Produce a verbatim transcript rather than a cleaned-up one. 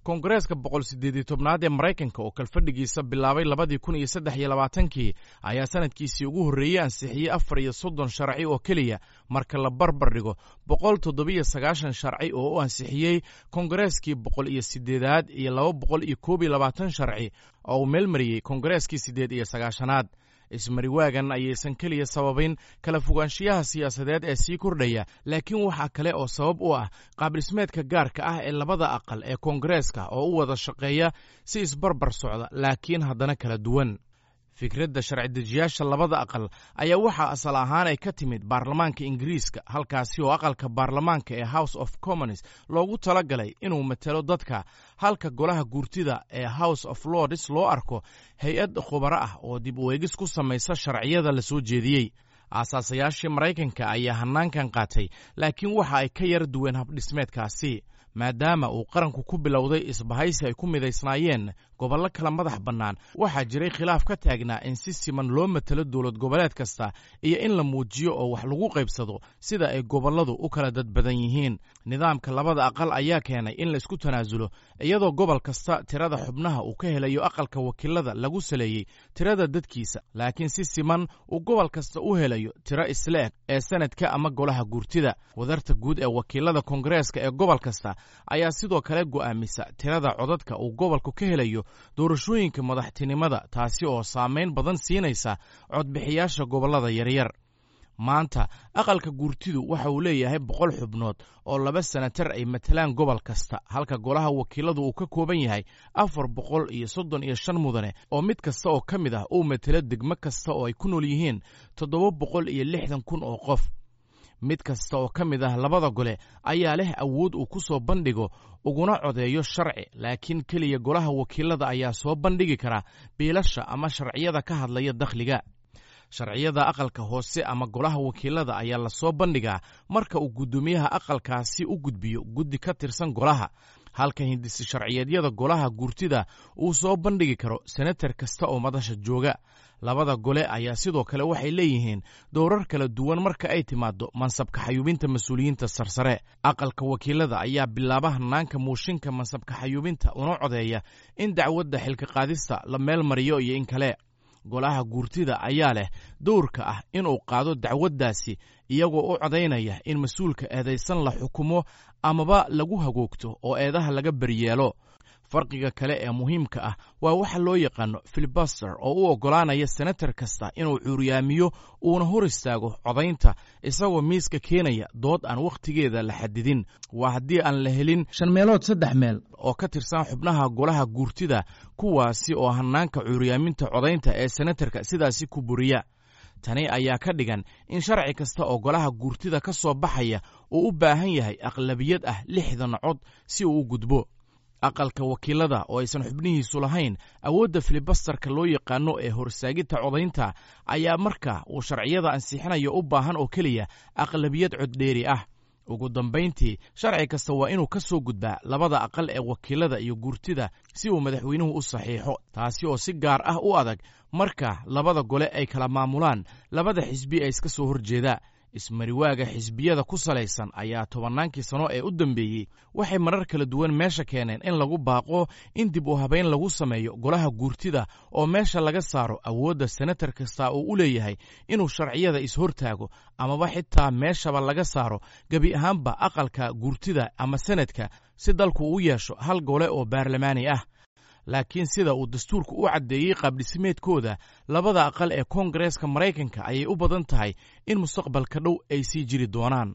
Koongareeska boqol sideed iyo tobnaad ee Mareykanka oo kalfadhigiisa bilaabay labadii kun iyo saddex iyo labaatankii ayaa sanadkiisii ugu horreeyay ansixiyey afar iyo soddon sharci oo keliya marka la barbar dhigo boqol toddoba iyo sagaashan sharci oo u ansixiyey Koongareeskii boqol iyo sideedaad iyo laba boqol iyo koob iyo labaatan sharci oo uu meelmariyey Koongareeskii siddeed iyo sagaashanaad. ismariwaagan ayaysan keliya sababayn kala fogaanshiyaha siyaasadeed ee sii kordhaya, laakiin waxaa kale oo sabab u ah qaab-dhismeedka gaarka ah ee labada aqal ee Koongareeska oo u wada shaqeeya si isbarbar socda laakiin haddana kala duwan. fikradda sharci-dejiyaasha labada aqal ayaa waxaa asal ahaan ay ka timid baarlamaanka Ingiriiska, halkaasi oo aqalka baarlamaanka ee House of Commons loogu talagalay inuu matalo dadka, halka golaha guurtida ee House of Lords loo arko hay-ad khubaro ah oo dib u eegis ku samaysa sharciyada la soo jeediyey. aasaasayaashii Maraykanka ayaa hanaankan qaatay, laakiin waxa ay ka yara duwan habdhismeedkaasi maadaama uu qaranku ku bilowday isbahaysi ay ku midaysnaayeen gobollo kala madax bannaan. waxaa jiray khilaaf ka taagnaa in si siman loo matalo dowlad goboleed kasta iyo in la muujiyo oo wax lagu qaybsado sida ay gobolladu u kala dad badan yihiin. nidaamka labada aqal ayaa keenay in la isku tanaasulo, iyadoo gobol kasta tirada xubnaha uu ka helayo aqalka wakiilada lagu saleeyey tirada dadkiisa, laakiin si siman uu gobol kasta u helayo tiro isla eg ee sanadka ama golaha guurtida. wadarta guud ee wakiilada Koongareeska ee gobol kasta ayaa sidoo kale go'aamisa tirada codadka uu gobolku ka helayo doorashooyinka madaxtinimada, taasi oo saamayn badan siinaysa codbixiyaasha gobollada yaryar. maanta aqalka guurtidu waxa uu leeyahay boqol xubnood oo laba senatar ay matalaan gobol kasta, halka golaha wakiiladu uu ka kooban yahay afar boqol iyo soddon iyo shan mudane oo mid kasta oo ka mid ah uu matalo degmo kasta oo ay ku nool yihiin toddoba boqol iyo lixdan kun oo qof. mid kasta oo ka mid ah labada gole ayaa leh awood uu ku soo bandhigo uguna codeeyo sharci, laakiin keliya golaha wakiilada ayaa soo bandhigi kara biilasha ama sharciyada ka hadlaya dakhliga. sharciyada aqalka hoose ama golaha wakiilada ayaa la soo bandhigaa marka uu guddoomiyaha aqalkaasi u gudbiyo guddi ka tirsan golaha, halka hindisi sharciyeedyada golaha guurtida uu soo bandhigi karo senatar kasta oo madasha jooga. labada gole ayaa sidoo kale waxay leeyihiin dowrar kala duwan marka ay timaado mansabka xayuubinta mas-uuliyiinta sarsare. aqalka wakiilada ayaa bilaaba hanaanka muushinka mansabka xayuubinta una codeeya in dacwadda xilka qaadista la meel mariyo iyo in kale. golaha guurtida ayaa leh dowrka ah inuu qaado dacwaddaasi iyagoo u codaynaya in mas-uulka eedaysan la xukumo amaba lagu hagoogto oo eedaha laga baryeelo. farqiga kale ee muhiimka ah waa waxa loo yaqaano filibuster oo u oggolaanaya senatar kasta inuu cuuryaamiyo uuna hor istaago codaynta, isagoo miiska keenaya dood aan wakhtigeeda la xadidin. waa haddii aan la helin shan meelood saddex meel oo ka tirsan xubnaha golaha guurtida, kuwaasi oo hanaanka cuuryaaminta codaynta ee senatarka sidaasi ku buriya. tani ayaa ka dhigan in sharci kasta oo golaha guurtida ka soo baxaya uu u baahan yahay aqlabiyad ah lixdan cod si uu u gudbo. aqalka wakiilada oo aysan xubnihiisu lahayn awoodda filibasterka loo yaqaano ee horsaagidta codaynta ayaa marka uu sharciyada ansixinayo u baahan oo keliya aqlabiyad cod dheeri ah. ugu dambayntii sharci kasta waa inuu ka soo gudbaa labada aqal ee wakiilada iyo guurtida si uu madaxweynuhu u saxiixo, taasi oo si gaar ah u adag marka labada gole ay kala maamulaan labada xisbi ee iska soo horjeeda. ismariwaaga xisbiyada ku salaysan ayaa tobannaankii sano ee u dambeeyey waxay marar kala duwan meesha keeneen in lagu baaqo in dib u habayn lagu sameeyo golaha guurtida oo meesha laga saaro awoodda senatar kasta oo u leeyahay inuu sharciyada is-hortaago, amaba xitaa meeshaba laga saaro gebi ahaanba aqalka guurtida ama senadka si dalku u yeesho hal gole oo baarlamaani ah. laakiin sida uu dastuurku u caddeeyey qaab-dhismeedkooda, labada aqal ee Koongareeska Maraykanka ayay u badan tahay in mustaqbalka dhow ay sii jiri doonaan.